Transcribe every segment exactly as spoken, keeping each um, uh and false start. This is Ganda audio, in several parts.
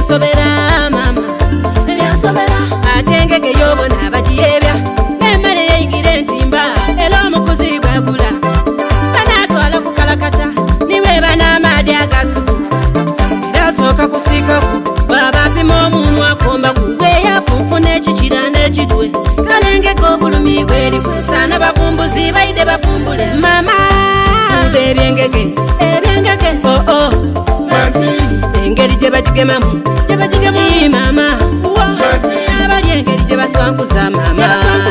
Ebyansobera mama, ebyansobera ate engege y'obona bagiyebya emmere yeyingira entimba era omukuzi bwagula banaatwala ku kalakata niwe banamaadi agasuku era asooka kusiikaku bw'aba apima omuntu akomba ku bweyafunfuna ekikira n'ekitwe kale engege obulumi bweri kwesaana bavumbuzi bayide bavumbule mama ebyengege ebyengege oh oh engeri gye bagigemamu gye bagigemamu mama abali engeri gye baswankuza mama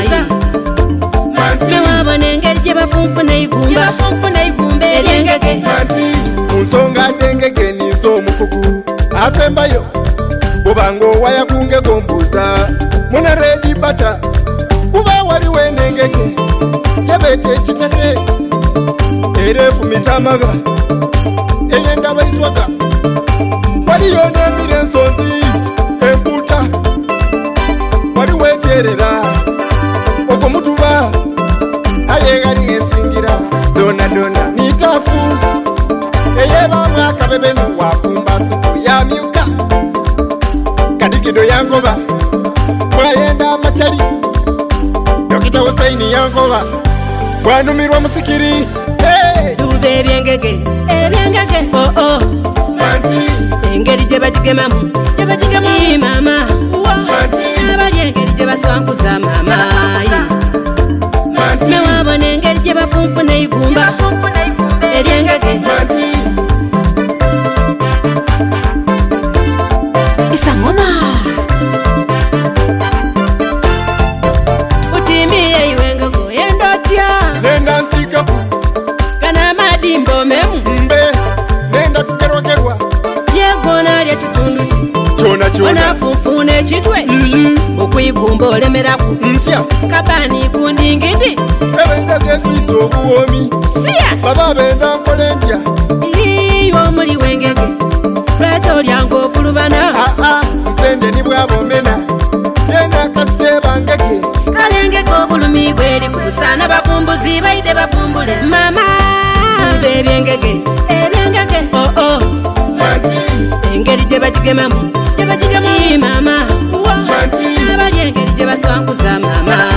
newabona engeri gye bafunfuna igumba eryengege mu nsonga d'engege nizo omukugu asembayo bw'obanga owaya ku ngege ombuuza muna redi bata kuba waliwo enengege gye beeta ekitete era efumita amaga ey'endaba iswaga waliyo n'emira ensonzi empuuta waliwo ekyerera ogwo mutuba ayeegali ensingira dona dona nitaafu eyebaamu akabebenu wafumba supu yamyuka kadikido yangoba bwayenda amacali dokita Husaini yangoba bwanumirwa musikiri tuba ebyengege ebyengege oh oh engeri gye bagigemamu gye bagigemamu mama abali engeri gye baswankuza mama newabona engeri gye bafunfuna igumba eryengege isangoma utimbiye iwengego yendotya nenda nsikaku kana amadi mbomemu mbe nenda tukerokerwa yegona lya kitundu ki kyona kyona onafunfuna ekitwe okuyigumba olemeraku ntya kabani kundingindi ebendege eswisa obuwomi siya baba benda nkole ntya iyo omuli wengege lwaki olyanga ofulubana aa nsende ni bwabomena yenda kaseba ngege kale engege obulumi bweri kubusaana bavumbuzi bayide bavumbule mama ebyengege ebyengege oh oh engeri gye bagigemamu gye bagigemamu mama abali engeri gye baswankuza mama